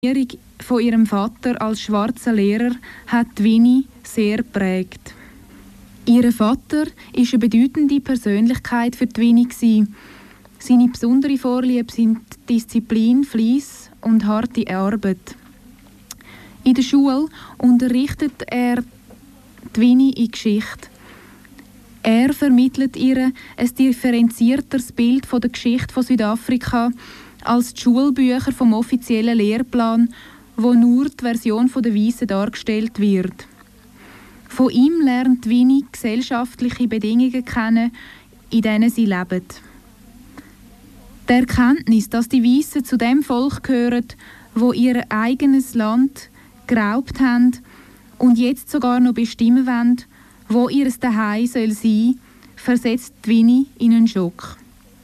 von ihrem Vater als schwarzer Lehrer hat Winnie sehr geprägt. Ihr Vater war eine bedeutende Persönlichkeit für Winnie. Seine besondere Vorliebe sind Disziplin, Fleiss und harte Arbeit. In der Schule unterrichtet er Winnie in Geschichte. Er vermittelt ihr ein differenzierteres Bild von der Geschichte von Südafrika als die Schulbücher vom offiziellen Lehrplan, wo nur die Version der Weißen dargestellt wird. Von ihm lernt Winnie gesellschaftliche Bedingungen kennen, in denen sie lebt. Die Erkenntnis, dass die Weißen zu dem Volk gehören, wo ihr eigenes Land geraubt haben und jetzt sogar noch bestimmen wollen, wo ihr Zuhause sein soll, versetzt Winnie in einen Schock.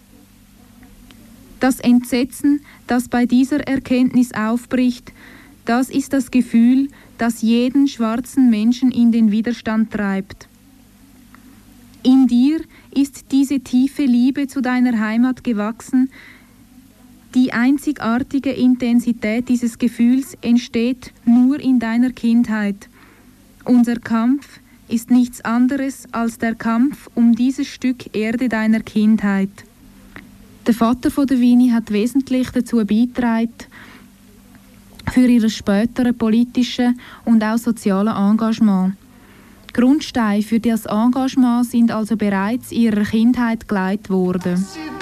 Das Entsetzen, das bei dieser Erkenntnis aufbricht, das ist das Gefühl, das jeden schwarzen Menschen in den Widerstand treibt. In dir ist diese tiefe Liebe zu deiner Heimat gewachsen. Die einzigartige Intensität dieses Gefühls entsteht nur in deiner Kindheit. Unser Kampf ist nichts anderes als der Kampf um dieses Stück Erde deiner Kindheit. Der Vater von der Winnie hat wesentlich dazu beigetragen, für ihr spätere politische und auch soziale Engagement. Grundsteine für das Engagement sind also bereits in ihrer Kindheit gelegt worden.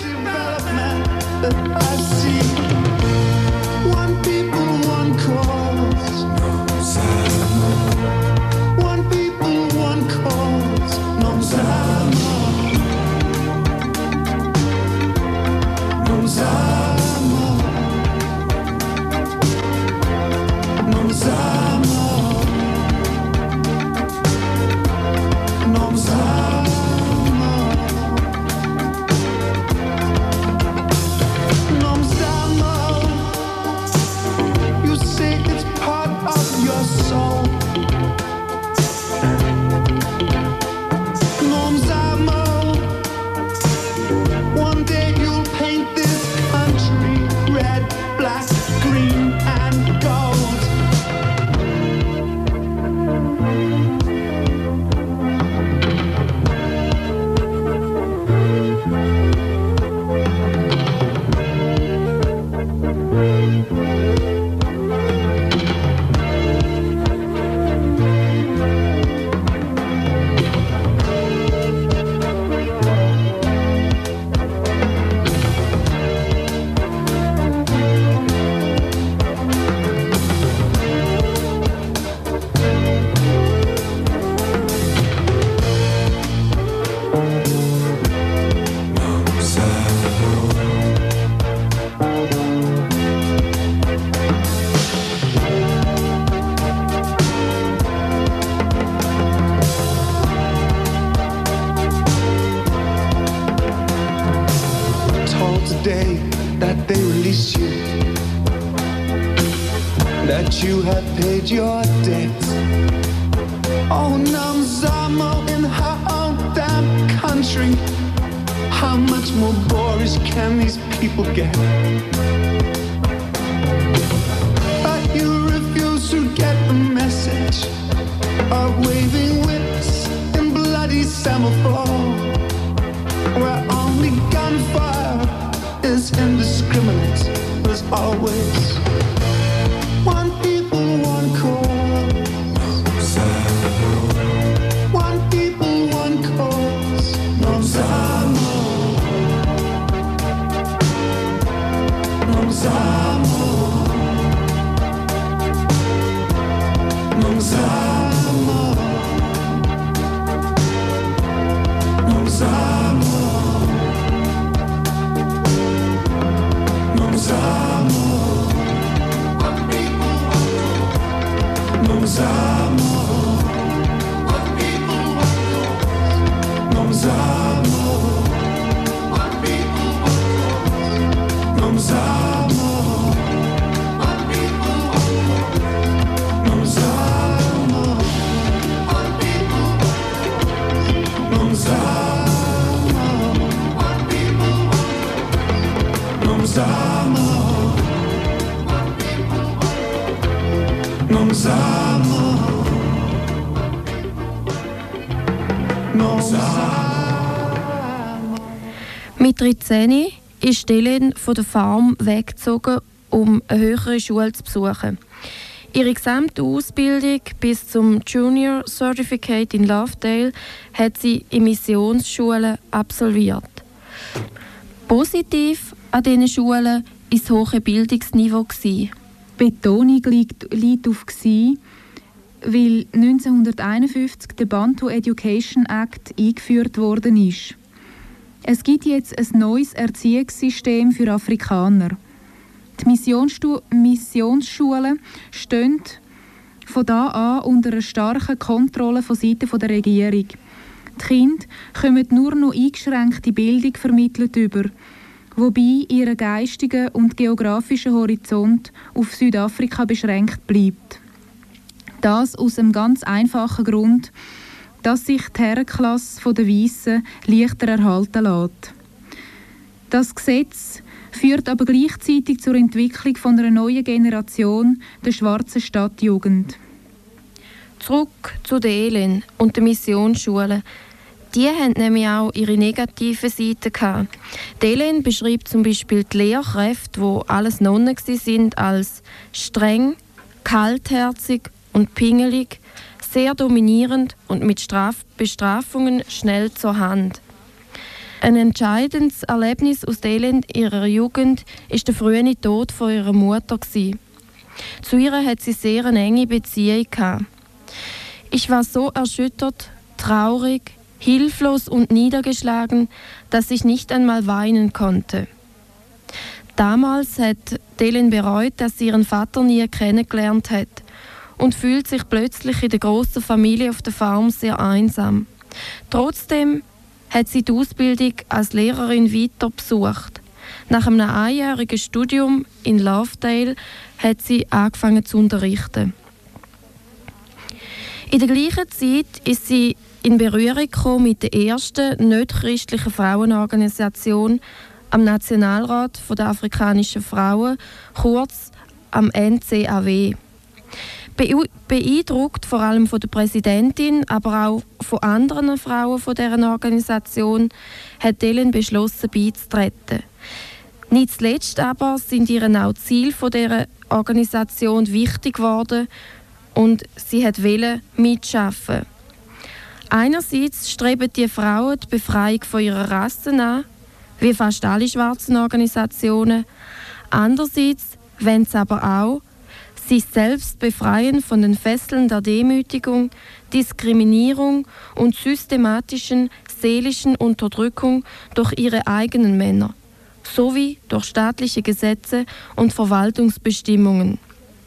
Day that they release you, that you have paid your debts. Oh, Nomzamo in her own damn country. How much more boorish can these people get? But you refuse to get the message of waving whips in bloody semaphore, where only gunfire is indiscriminate as always. One people, one cause. One people, one cause. Nomzamo. Nomzamo. Nomzamo. Nomzamo. summer, no summer. Mit 13 ist Dylan von der Farm weggezogen, um eine höhere Schule zu besuchen. Ihre gesamte Ausbildung bis zum Junior Certificate in Lovedale hat sie in Missionsschulen absolviert. Positiv an diesen Schulen war das hohe Bildungsniveau. Die Betonung liegt auf «gsi», weil 1951 der Bantu Education Act eingeführt worden ist. Es gibt jetzt ein neues Erziehungssystem für Afrikaner. Die Missionsschulen stehen von da an unter einer starken Kontrolle von Seiten der Regierung. Die Kinder kommen nur noch eingeschränkte Bildung vermittelt über, wobei ihr geistiger und geografischer Horizont auf Südafrika beschränkt bleibt. Das aus einem ganz einfachen Grund, dass sich die Herrenklasse der Weissen leichter erhalten lässt. Das Gesetz führt aber gleichzeitig zur Entwicklung von einer neuen Generation der schwarzen Stadtjugend. Zurück zu den Elend und den Missionsschulen. Die haben nämlich auch ihre negativen Seiten gehabt. Die Elend beschreibt zum Beispiel die Lehrkräfte, die alles Nonnen sind, als streng, kaltherzig und pingelig, sehr dominierend und mit Bestrafungen schnell zur Hand. Ein entscheidendes Erlebnis aus der Elend ihrer Jugend war der frühe Tod von ihrer Mutter. Zu ihr hat sie sehr eine enge Beziehung gehabt. Ich war so erschüttert, traurig, hilflos und niedergeschlagen, dass ich nicht einmal weinen konnte. Damals hat Dylan bereut, dass sie ihren Vater nie kennengelernt hat und fühlt sich plötzlich in der grossen Familie auf der Farm sehr einsam. Trotzdem hat sie die Ausbildung als Lehrerin weiter besucht. Nach einem einjährigen Studium in Lovedale hat sie angefangen zu unterrichten. In der gleichen Zeit ist sie in Berührung gekommen mit der ersten nicht-christlichen Frauenorganisation am Nationalrat der afrikanischen Frauen, kurz am NCAW. Beeindruckt vor allem von der Präsidentin, aber auch von anderen Frauen von deren Organisation, hat Dylan beschlossen beizutreten. Nicht zuletzt aber sind ihr auch die Ziele von dieser Organisation wichtig geworden und sie wollte mitschaffen. Einerseits streben die Frauen die Befreiung von ihrer Rasse an, wie fast alle schwarzen Organisationen. Andererseits wollen sie aber auch sich selbst befreien von den Fesseln der Demütigung, Diskriminierung und systematischen seelischen Unterdrückung durch ihre eigenen Männer, sowie durch staatliche Gesetze und Verwaltungsbestimmungen.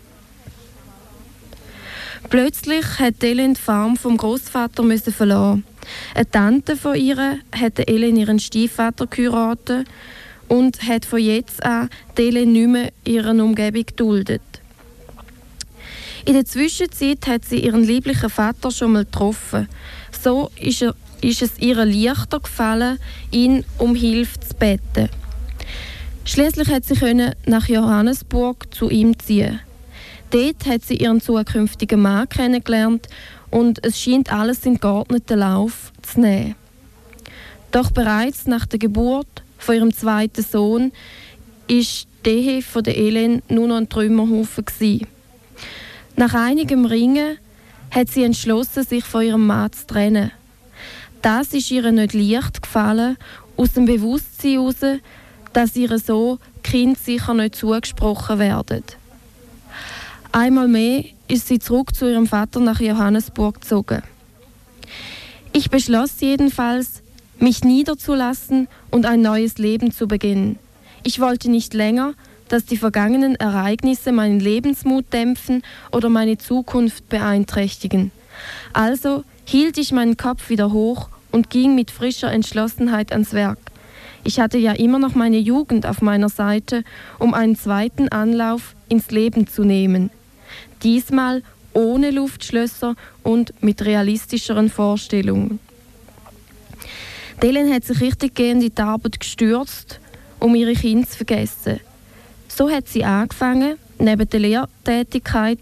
Plötzlich hat Ellen die Farm vom Großvater verlassen. Eine Tante von ihr hat Ellen ihren Stiefvater geheiratet und hat von jetzt an Ellen nicht mehr in ihrer Umgebung geduldet. In der Zwischenzeit hat sie ihren lieblichen Vater schon mal getroffen. So ist es ihr leichter gefallen, ihn um Hilfe zu bitten. Schließlich hat sie nach Johannesburg zu ihm ziehen. Dort hat sie ihren zukünftigen Mann kennengelernt und es scheint alles in geordneten Lauf zu nehmen. Doch bereits nach der Geburt von ihrem zweiten Sohn ist die Ehe von der Ellen nur noch ein Trümmerhaufen gewesen. Nach einigem Ringen hat sie entschlossen, sich von ihrem Mann zu trennen. Das ist ihr nicht leicht gefallen, aus dem Bewusstsein heraus, dass ihr so Kind sicher nicht zugesprochen werden. Einmal mehr ist sie zurück zu ihrem Vater nach Johannesburg gezogen. Ich beschloss jedenfalls, mich niederzulassen und ein neues Leben zu beginnen. Ich wollte nicht länger, dass die vergangenen Ereignisse meinen Lebensmut dämpfen oder meine Zukunft beeinträchtigen. Also hielt ich meinen Kopf wieder hoch und ging mit frischer Entschlossenheit ans Werk. Ich hatte ja immer noch meine Jugend auf meiner Seite, um einen zweiten Anlauf ins Leben zu nehmen. Diesmal ohne Luftschlösser und mit realistischeren Vorstellungen. Dylan hat sich richtig gehend in die Arbeit gestürzt, um ihre Kinder zu vergessen. So hat sie angefangen, neben der Lehrtätigkeit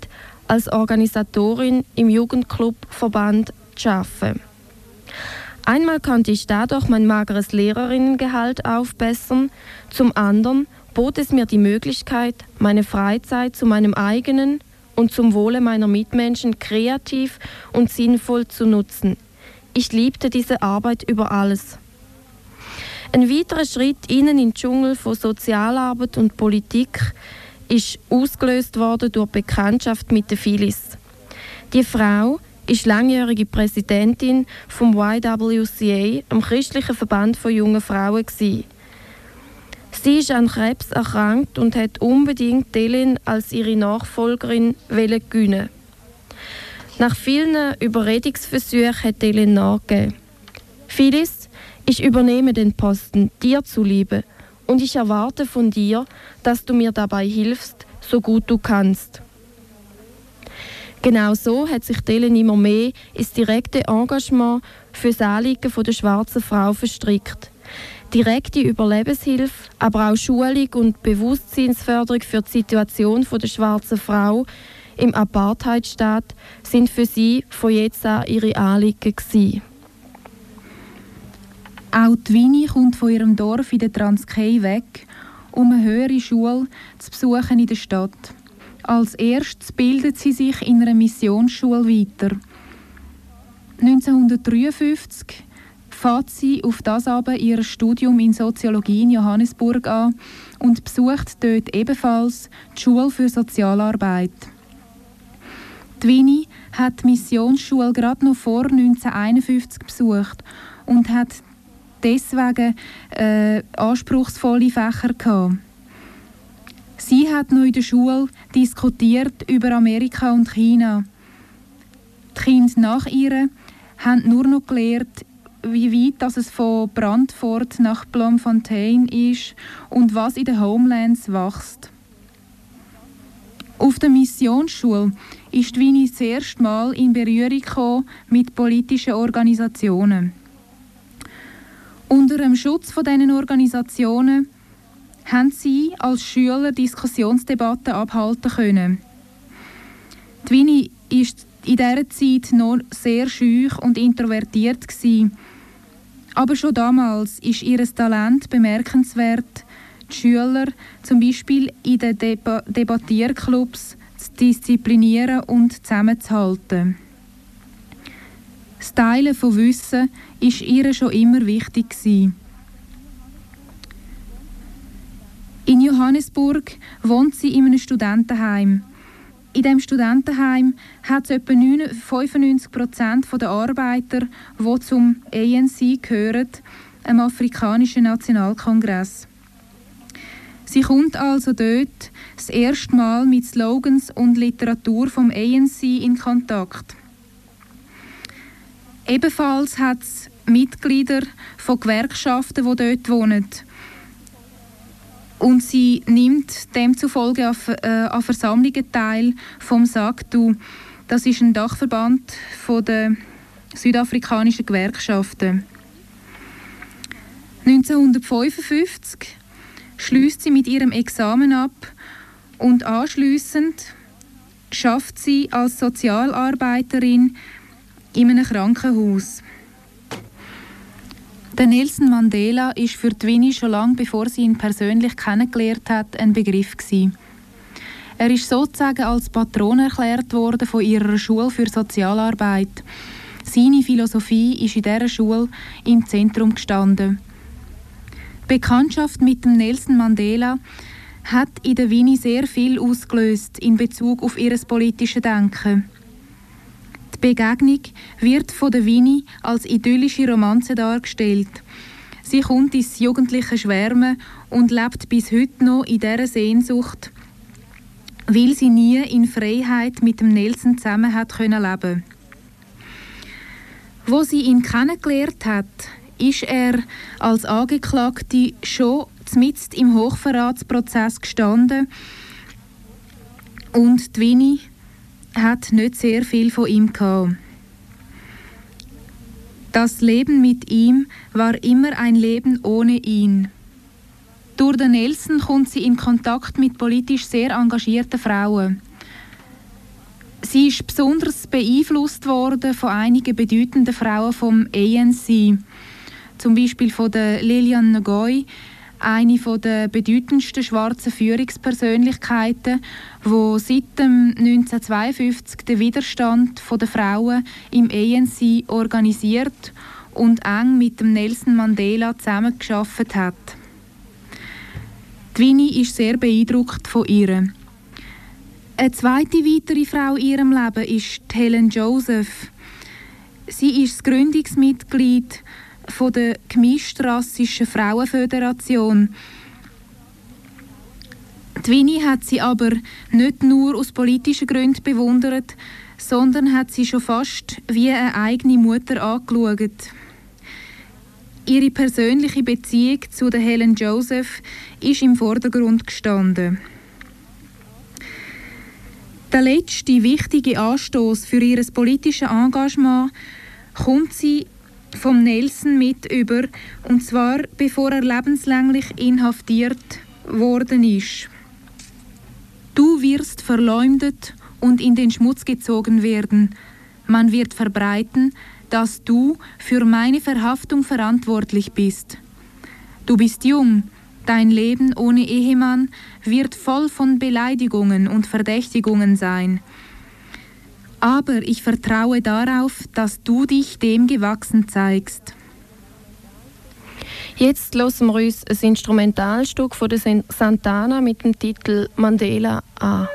als Organisatorin im Jugendclub-Verband zu arbeiten. Einmal konnte ich dadurch mein mageres Lehrerinnengehalt aufbessern, zum anderen bot es mir die Möglichkeit, meine Freizeit zu meinem eigenen und zum Wohle meiner Mitmenschen kreativ und sinnvoll zu nutzen. Ich liebte diese Arbeit über alles. Ein weiterer Schritt in den Dschungel von Sozialarbeit und Politik ist ausgelöst worden durch die Bekanntschaft mit der Phyllis. Die Frau ist langjährige Präsidentin vom YWCA, dem christlichen Verband von jungen Frauen, gewesen. Sie ist an Krebs erkrankt und hat unbedingt Ellen als ihre Nachfolgerin gewinnen. Nach vielen Überredungsversuchen hat Ellen nachgegeben. Phyllis, ich übernehme den Posten dir zuliebe und ich erwarte von dir, dass du mir dabei hilfst, so gut du kannst. Genau so hat sich Ellen immer mehr ins direkte Engagement für das Anliegen der schwarzen Frau verstrickt. Direkte Überlebenshilfe, aber auch Schulung und Bewusstseinsförderung für die Situation der schwarzen Frau im Apartheidstaat sind für sie von jetzt an ihre Anliegen gewesen. Auch die Winnie kommt von ihrem Dorf in der Transkei weg, um eine höhere Schule zu besuchen in der Stadt. Als erstes bildet sie sich in einer Missionsschule weiter. 1953 fängt sie auf das aber ihr Studium in Soziologie in Johannesburg an und besucht dort ebenfalls die Schule für Sozialarbeit. Die Winnie hat die Missionsschule gerade noch vor 1951 besucht und hat deswegen anspruchsvolle Fächer gehabt. Sie hat noch in der Schule diskutiert über Amerika und China. Die Kinder nach ihr haben nur noch gelernt, wie weit es von Brantford nach Bloemfontein ist und was in den Homelands wächst. Auf der Missionsschule ist Winnie das erste Mal in Berührung gekommen mit politischen Organisationen. Unter dem Schutz von diesen Organisationen haben sie als Schüler Diskussionsdebatten abhalten können. Die Winnie war in dieser Zeit noch sehr schüch und introvertiert gewesen. Aber schon damals ist ihr Talent bemerkenswert, die Schüler zum Beispiel in den Debattierclubs zu disziplinieren und zusammenzuhalten. Das Teilen von Wissen war ihr schon immer wichtig gewesen. In Johannesburg wohnt sie in einem Studentenheim. In diesem Studentenheim hat es etwa 95% der Arbeiter, die zum ANC gehören, einem afrikanischen Nationalkongress. Sie kommt also dort das erste Mal mit Slogans und Literatur vom ANC in Kontakt. Ebenfalls hat es Mitglieder von Gewerkschaften, die dort wohnen. Und sie nimmt demzufolge an Versammlungen teil vom SACTU. Das ist ein Dachverband der südafrikanischen Gewerkschaften. 1955 schließt sie mit ihrem Examen ab und anschliessend schafft sie als Sozialarbeiterin in einem Krankenhaus. Der Nelson Mandela war für die Winnie schon lange, bevor sie ihn persönlich kennengelernt hat, ein Begriff gewesen. Er ist sozusagen als Patron erklärt worden von ihrer Schule für Sozialarbeit. Seine Philosophie ist in dieser Schule im Zentrum gestanden. Die Bekanntschaft mit dem Nelson Mandela hat in der Winnie sehr viel ausgelöst in Bezug auf ihr politisches Denken. Die Begegnung wird von der Winnie als idyllische Romanze dargestellt. Sie kommt ins jugendliche Schwärmen und lebt bis heute noch in dieser Sehnsucht, weil sie nie in Freiheit mit dem Nelson zusammen hat können leben. Wo sie ihn kennengelernt hat, ist er als Angeklagte schon mitten im Hochverratsprozess gestanden und die Winnie hat nicht sehr viel von ihm gehabt. Das Leben mit ihm war immer ein Leben ohne ihn. Durch den Nelson kommt sie in Kontakt mit politisch sehr engagierten Frauen. Sie ist besonders beeinflusst worden von einigen bedeutenden Frauen vom ANC. Zum Beispiel von der Lilian Ngoyi, eine der bedeutendsten schwarzen Führungspersönlichkeiten, die seit dem 1952 den Widerstand der Frauen im ANC organisiert und eng mit dem Nelson Mandela zusammengearbeitet hat. Die Winnie ist sehr beeindruckt von ihr. Eine zweite weitere Frau in ihrem Leben ist Helen Joseph. Sie ist das Gründungsmitglied von der Gemischtrassischen Frauenföderation. Die Winnie hat sie aber nicht nur aus politischen Gründen bewundert, sondern hat sie schon fast wie eine eigene Mutter angeschaut. Ihre persönliche Beziehung zu der Helen Joseph ist im Vordergrund gestanden. Der letzte wichtige Anstoß für ihr politisches Engagement kommt sie vom Nelson mit über, und zwar bevor er lebenslänglich inhaftiert worden ist. Du wirst verleumdet und in den Schmutz gezogen werden. Man wird verbreiten, dass du für meine Verhaftung verantwortlich bist. Du bist jung, dein Leben ohne Ehemann wird voll von Beleidigungen und Verdächtigungen sein. Aber ich vertraue darauf, dass du dich dem gewachsen zeigst. Jetzt hören wir uns ein Instrumentalstück von der Santana mit dem Titel Mandela an.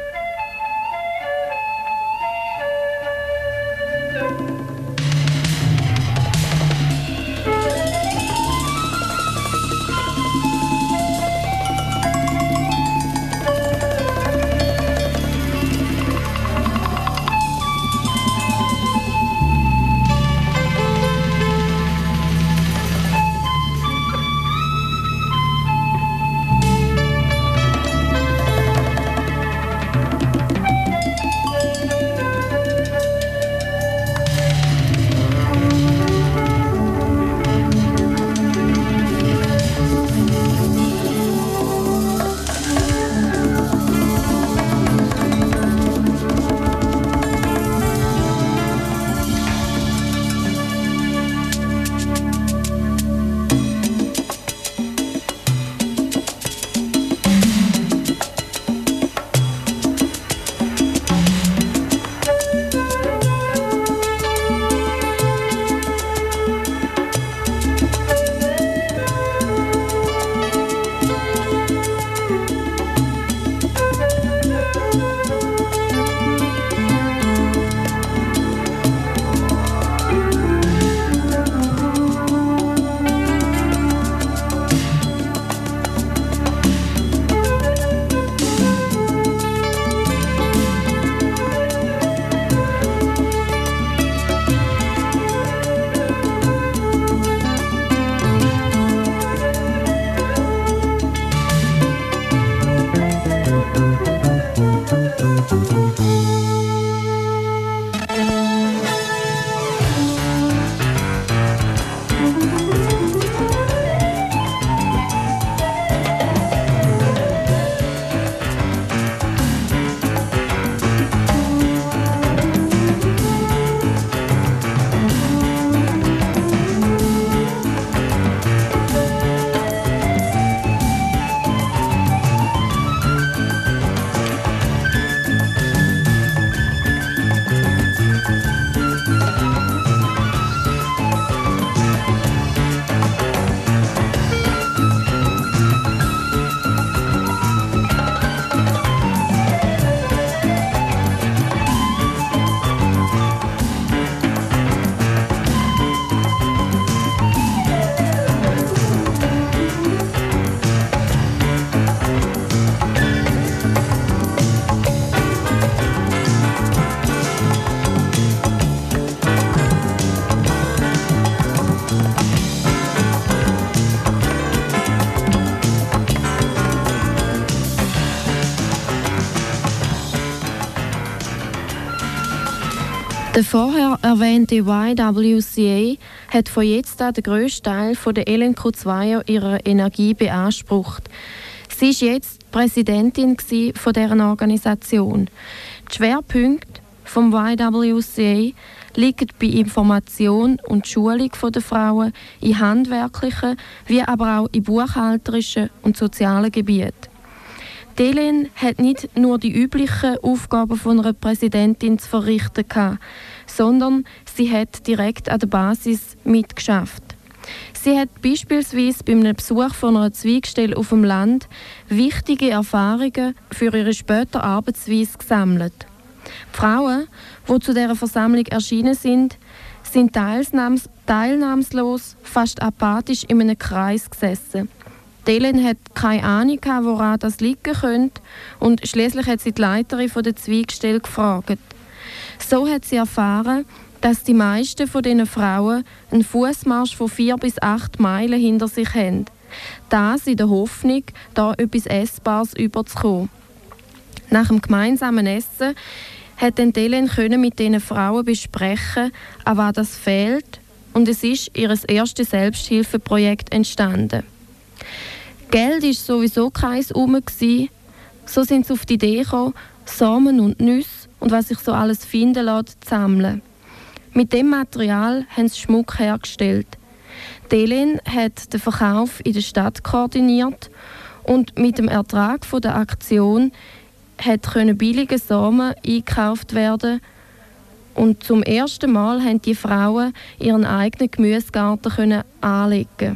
Der vorher erwähnte YWCA hat von jetzt an den grössten Teil von der LNQ2 ihrer Energie beansprucht. Sie war jetzt Präsidentin von deren Organisation. Die Schwerpunkte vom YWCA liegen bei Information und Schulung der Frauen in handwerklichen, wie aber auch in buchhalterischen und sozialen Gebieten. Elen hat nicht nur die üblichen Aufgaben von einer Präsidentin zu verrichten gehabt, sondern sie hat direkt an der Basis mitgeschafft. Sie hat beispielsweise bei einem Besuch von einer Zweigstelle auf dem Land wichtige Erfahrungen für ihre spätere Arbeitsweise gesammelt. Die Frauen, die zu dieser Versammlung erschienen sind teilnahmslos, fast apathisch in einem Kreis gesessen. Elen hat keine Ahnung, woran das liegen könnte, und schließlich hat sie die Leiterin der Zweigstelle gefragt. So hat sie erfahren, dass die meisten von diesen Frauen einen Fußmarsch von 4 bis 8 Meilen hinter sich haben. Das in der Hoffnung, da etwas Essbares überzukommen. Nach dem gemeinsamen Essen hat Elen mit diesen Frauen besprechen, an was das fehlt, und es ist ihr erstes Selbsthilfeprojekt entstanden. Geld war sowieso keins rum. So sind sie auf die Idee gekommen, Samen und Nüsse und was sich so alles finden lässt, zu sammeln. Mit dem Material haben sie Schmuck hergestellt. Elen hat den Verkauf in der Stadt koordiniert und mit dem Ertrag von der Aktion können billige Samen eingekauft werden. Und zum ersten Mal haben die Frauen ihren eigenen Gemüsegarten anlegen.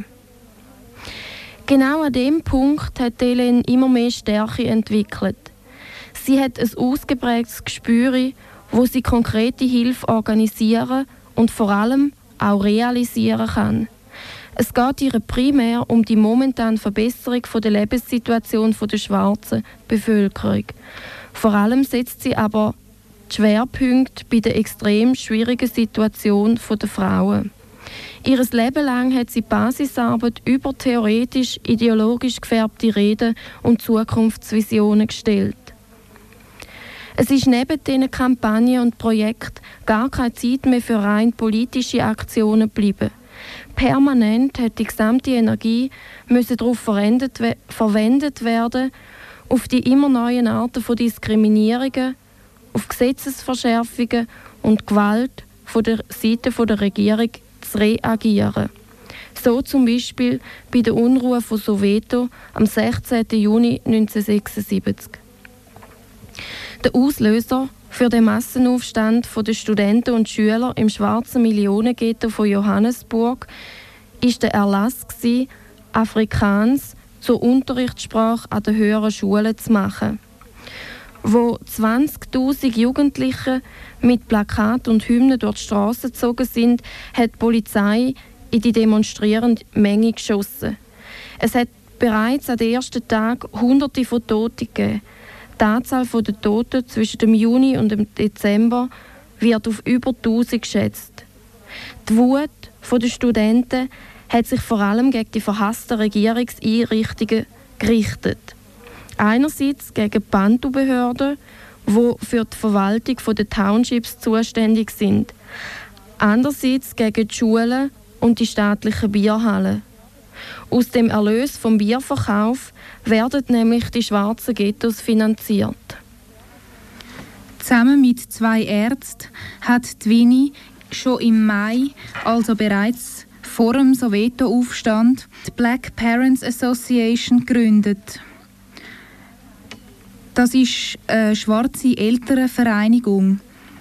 Genau an dem Punkt hat Elen immer mehr Stärke entwickelt. Sie hat ein ausgeprägtes Gespür, wo sie konkrete Hilfe organisieren und vor allem auch realisieren kann. Es geht ihr primär um die momentane Verbesserung der Lebenssituation der schwarzen Bevölkerung. Vor allem setzt sie aber die Schwerpunkte bei der extrem schwierigen Situation der Frauen. Ihr Leben lang hat sie Basisarbeit über theoretisch, ideologisch gefärbte Reden und Zukunftsvisionen gestellt. Es ist neben diesen Kampagnen und Projekten gar keine Zeit mehr für rein politische Aktionen geblieben. Permanent hat die gesamte Energie darauf verwendet werden, auf die immer neuen Arten von Diskriminierungen, auf Gesetzesverschärfungen und Gewalt von der Seite der Regierung zu reagieren. So zum Beispiel bei der Unruhe von Soweto am 16. Juni 1976. Der Auslöser für den Massenaufstand der Studenten und Schüler im schwarzen Millionenghetto von Johannesburg war der Erlass, Afrikaans zur Unterrichtssprache an den höheren Schulen zu machen. Wo 20'000 Jugendliche mit Plakaten und Hymnen durch die Straßen gezogen sind, hat die Polizei in die demonstrierende Menge geschossen. Es hat bereits an den ersten Tag Hunderte von Toten gegeben. Die Anzahl der Toten zwischen dem Juni und dem Dezember wird auf über 1000 geschätzt. Die Wut der Studenten hat sich vor allem gegen die verhassten Regierungseinrichtungen gerichtet. Einerseits gegen die Bantu-Behörden, die für die Verwaltung der Townships zuständig sind. Andererseits gegen die Schulen und die staatlichen Bierhallen. Aus dem Erlös vom Bierverkauf werden nämlich die schwarzen Ghettos finanziert. Zusammen mit 2 Ärzten hat Winnie schon im Mai, also bereits vor dem Soweto-Aufstand, die Black Parents Association gegründet. Das ist eine schwarze Elternvereinigung.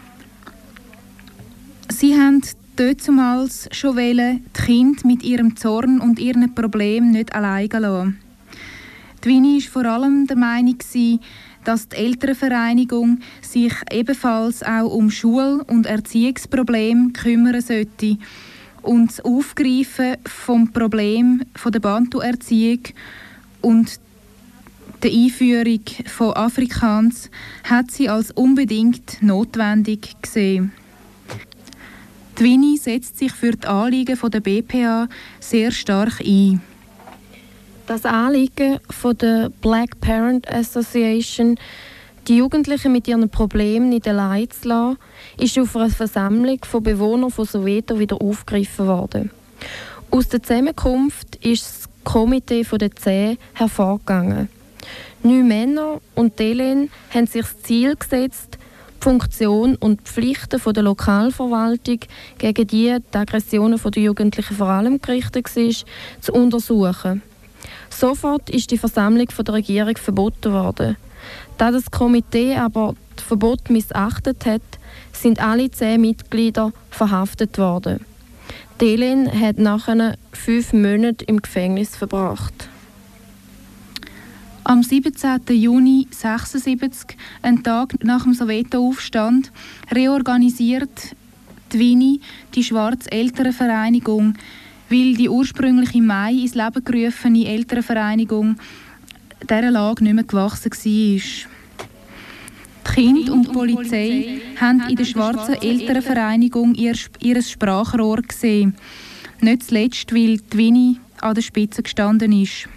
Sie haben damals schon die Kinder mit ihrem Zorn und ihren Problemen nicht alleine lassen. Die Winnie war vor allem der Meinung, dass die Elternvereinigung sich ebenfalls auch um Schul- und Erziehungsprobleme kümmern sollte. Und das Aufgreifen vom Problem der Bantu-Erziehung und die Einführung von Afrikaans hat sie als unbedingt notwendig gesehen. Die Winnie setzt sich für die Anliegen der BPA sehr stark ein. Das Anliegen der Black Parent Association, die Jugendlichen mit ihren Problemen nicht allein zu lassen, ist auf einer Versammlung von Bewohnern von Soweto wieder aufgegriffen worden. Aus der Zusammenkunft ist das Komitee der 10 hervorgegangen. 9 Männer und Elen haben sich das Ziel gesetzt, die Funktion und die Pflichten der Lokalverwaltung, gegen die Aggressionen der Jugendlichen vor allem gerichtet war, zu untersuchen. Sofort ist die Versammlung von der Regierung verboten worden. Da das Komitee aber das Verbot missachtet hat, sind alle 10 Mitglieder verhaftet worden. Elin hat nachher 5 Monate im Gefängnis verbracht. Am 17. Juni 1976, einen Tag nach dem Soweto-Aufstand, reorganisiert Winnie die Schwarze Elternvereinigung, weil die ursprünglich im Mai ins Leben gerufene Elternvereinigung dieser Lage nicht mehr gewachsen war. Die Kinder und die Polizei haben in der Schwarzen Elternvereinigung ihr Sprachrohr gesehen. Nicht zuletzt, weil die Winnie an der Spitze gestanden ist.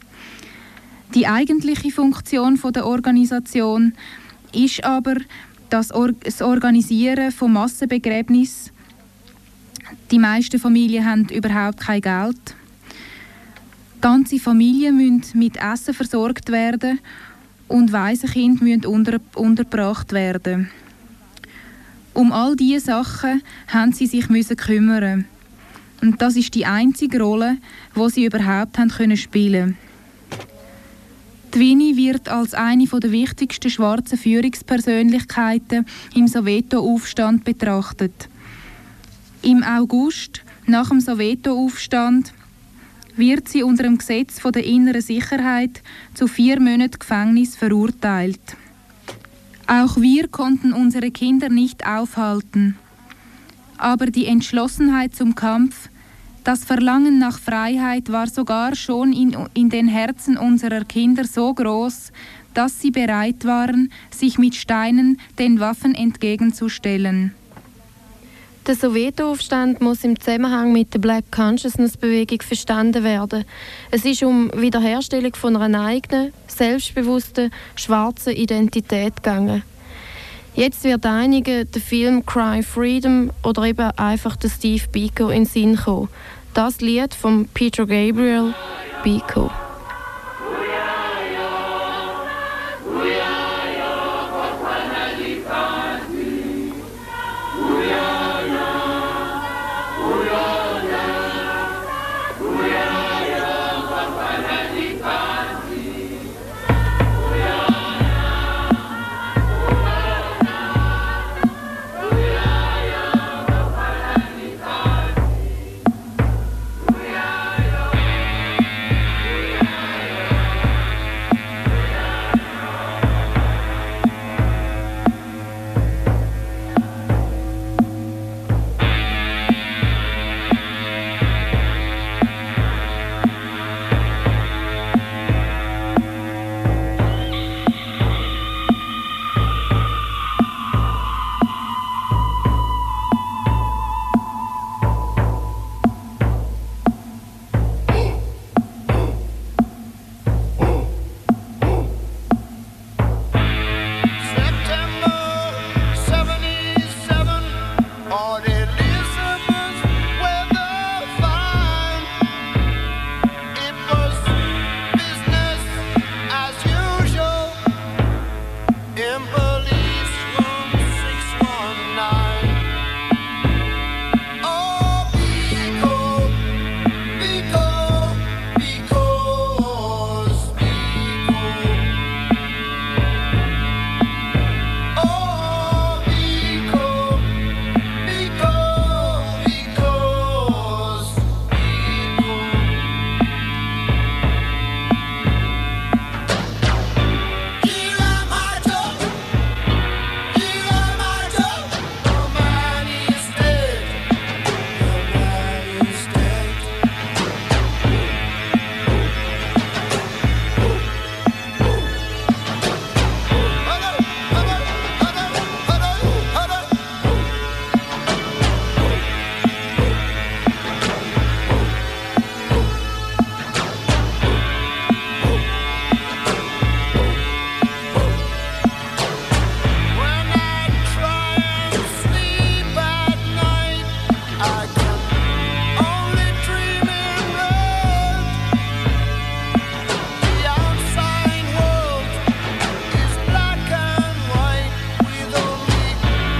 Die eigentliche Funktion der Organisation ist aber das Organisieren von Massenbegräbnissen. Die meisten Familien haben überhaupt kein Geld. Ganze Familien müssen mit Essen versorgt werden und Waisenkinder müssen untergebracht werden. Um all diese Sachen haben sie sich kümmern. Und das ist die einzige Rolle, die sie überhaupt spielen können. Die Winnie wird als eine der wichtigsten schwarzen Führungspersönlichkeiten im Soweto-Aufstand betrachtet. Im August, nach dem Soweto-Aufstand, wird sie unter dem Gesetz der inneren Sicherheit zu 4 Monaten Gefängnis verurteilt. Auch wir konnten unsere Kinder nicht aufhalten. Aber die Entschlossenheit zum Kampf, das Verlangen nach Freiheit war sogar schon in den Herzen unserer Kinder so groß, dass sie bereit waren, sich mit Steinen den Waffen entgegenzustellen. Der Soweto-Aufstand muss im Zusammenhang mit der Black Consciousness-Bewegung verstanden werden. Es ist um Wiederherstellung von einer eigenen, selbstbewussten, schwarzen Identität gegangen. Jetzt wird einigen der Film Cry Freedom oder eben einfach der Steve Biko in den Sinn kommen. Das Lied von Peter Gabriel, Biko.